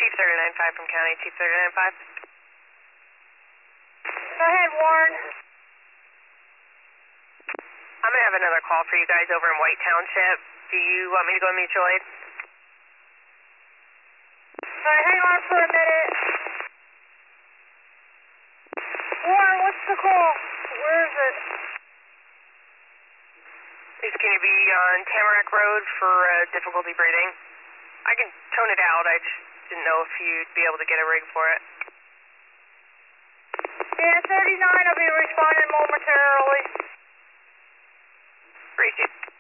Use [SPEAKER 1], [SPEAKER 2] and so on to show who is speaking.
[SPEAKER 1] Chief 39.5 from County, Chief 39.5.
[SPEAKER 2] Go ahead, Warren.
[SPEAKER 1] I'm going to have another call for you guys over in White Township. Do you want me to go to mutual aid?
[SPEAKER 2] Alright, hang on for a minute. Warren, what's the call? Where is it?
[SPEAKER 1] It's going to be on Tamarack Road for difficulty breathing. I can tone it out. I just didn't know if you'd be able to get a rig for it.
[SPEAKER 2] Yeah, 39 will be responding momentarily.
[SPEAKER 1] Appreciate it.